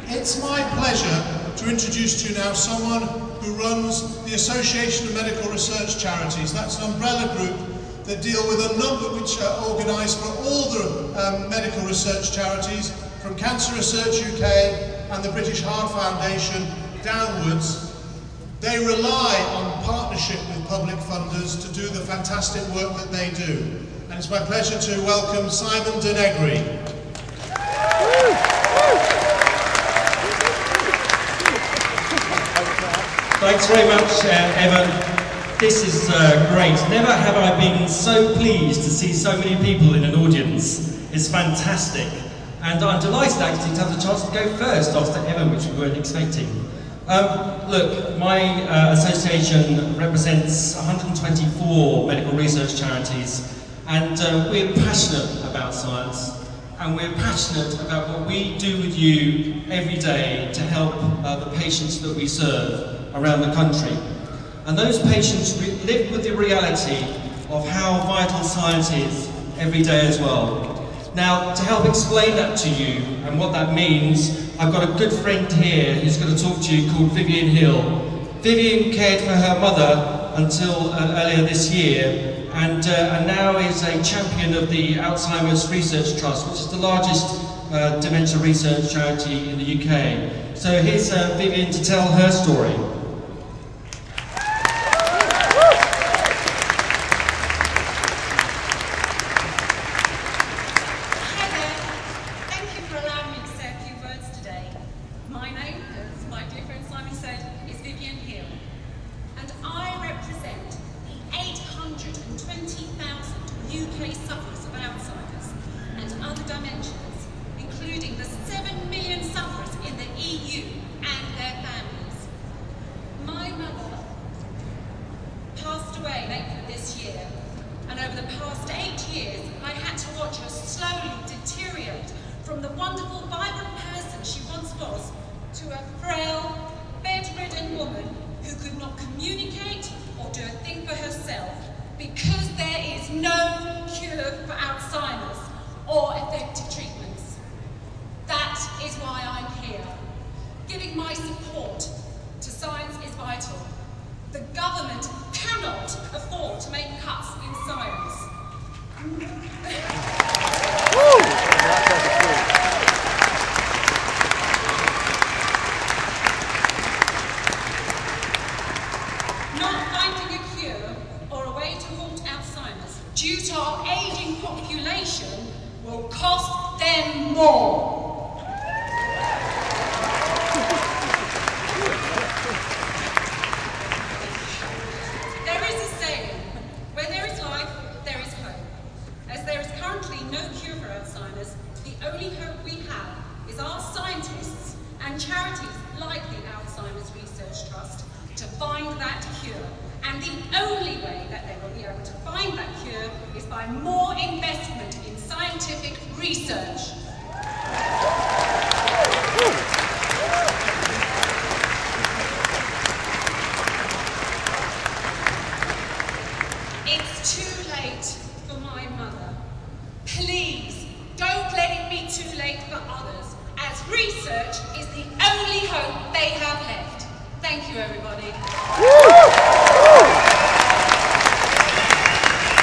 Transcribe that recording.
It's my pleasure to introduce to you now someone who runs the Association of Medical Research Charities. That's an umbrella group that deal with a number which are organised for all the medical research charities, from Cancer Research UK and the British Heart Foundation downwards. They rely on partnership with public funders to do the fantastic work that they do. And it's my pleasure to welcome Simon de Negri. Thanks very much, Evan. This is great. Never have I been so pleased to see so many people in an audience. It's fantastic. And I'm delighted actually to have the chance to go first after Evan, which we weren't expecting. Look, my association represents 124 medical research charities, and we're passionate about science. And we're passionate about what we do with you every day to help the patients that we serve around the country. And those patients live with the reality of how vital science is every day as well. Now, to help explain that to you and what that means, I've got a good friend here who's going to talk to you called Vivian Hill. Vivian cared for her mother until earlier this year, and now is a champion of the Alzheimer's Research Trust, which is the largest dementia research charity in the UK. So here's Vivian to tell her story. Hi there. Thank you for allowing me to say a few words today. My name, as my dear friend Simon said, is Vivian Hill, and I represent the 820,000 UK sufferers of Alzheimer's and other dementias, including the 7 million sufferers in the EU and their families. My mother passed away in April this year, and over the past 8 years I had to watch her slowly deteriorate from the wonderful, vibrant person she once was to a frail, bedridden woman who could not communicate or do a thing for herself, because there is no cure for Alzheimer's or effective treatments. That is why I'm here, giving my support to Science is Vital. The government cannot afford to make cuts in science. Not finding a cure or a way to halt Alzheimer's due to our aging population will cost them more. There is a saying, where there is life, there is hope. As there is currently no cure for Alzheimer's, the only hope we have is our scientists and charities like the Alzheimer's Research Trust to find that cure. And the only way that they will be able to find that cure is by more investment in scientific research. It's too late for my mother. Please, don't let it be too late for others, as research is the only hope they have left. Thank you, everybody.